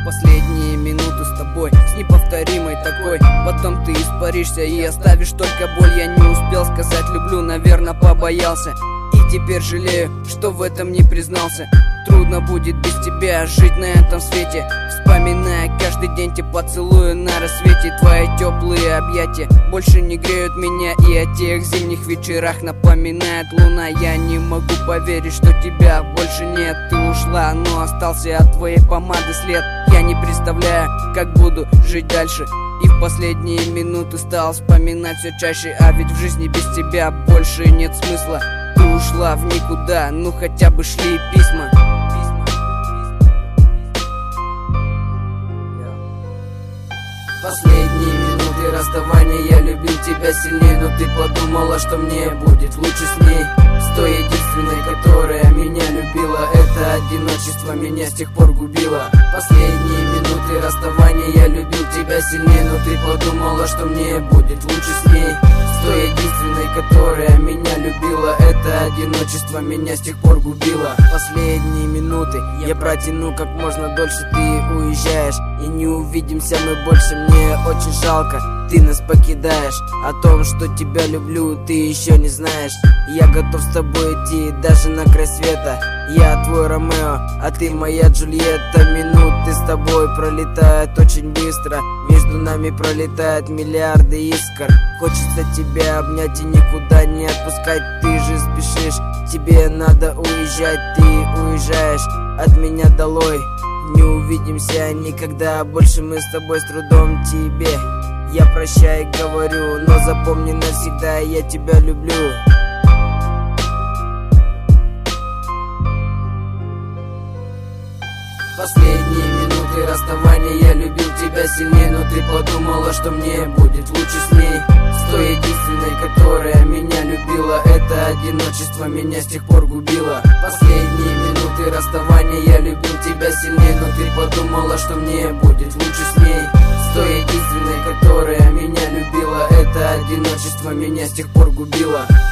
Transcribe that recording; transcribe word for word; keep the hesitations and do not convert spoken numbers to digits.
Последние минуты с тобой, с неповторимой такой. Потом ты испаришься и оставишь только боль. Я не успел сказать люблю, наверное, побоялся. И теперь жалею, что в этом не признался. Трудно будет без тебя жить на этом свете, вспоминая каждый день те поцелуи на рассвете. Твои теплые объятия больше не греют меня, и о тех зимних вечерах напоминает луна. Я не могу поверить, что тебя больше нет. Ты ушла, но остался от твоей помады след. Я не представляю, как буду жить дальше, и в последние минуты стал вспоминать все чаще. А ведь в жизни без тебя больше нет смысла. Ты ушла в никуда, ну хотя бы шли письма. Последние минуты расставания, я любил тебя сильнее, но ты подумала, что мне будет лучше с ней. С той единственной, которая меня любила. Это одиночество меня с тех пор губило. Последние минуты расставания, я любил тебя сильнее, но ты подумала, что мне будет лучше с ней. С той единственной, которая меня любила. Это одиночество меня с тех пор губило. Последние минуты я протяну как можно дольше. Ты уезжаешь, и не увидимся мы больше. Мне очень жалко, ты нас покидаешь. О том, что тебя люблю, ты еще не знаешь. Я готов с тобой идти даже на край света. Я твой Ромео, а ты моя Джульетта. Минуты с тобой пролетают очень быстро. Между нами пролетают миллиарды искр. Хочется тебя обнять и никуда не отпускать. Ты же спешишь, тебе надо уезжать. Ты уезжаешь от меня долой. Не увидимся никогда больше мы с тобой, с трудом тебе я прощай говорю, но запомни навсегда, я тебя люблю. Последние минуты расставания, я любил тебя сильнее, но ты подумала, что мне будет лучше с ней. С той единственной, которая меня любила. Это одиночество меня с тех пор губило. Последние минуты расставания, я любил тебя сильнее, но ты подумала, что мне будет лучше с ней. С той единственной, которая меня любила. Это одиночество меня с тех пор губило.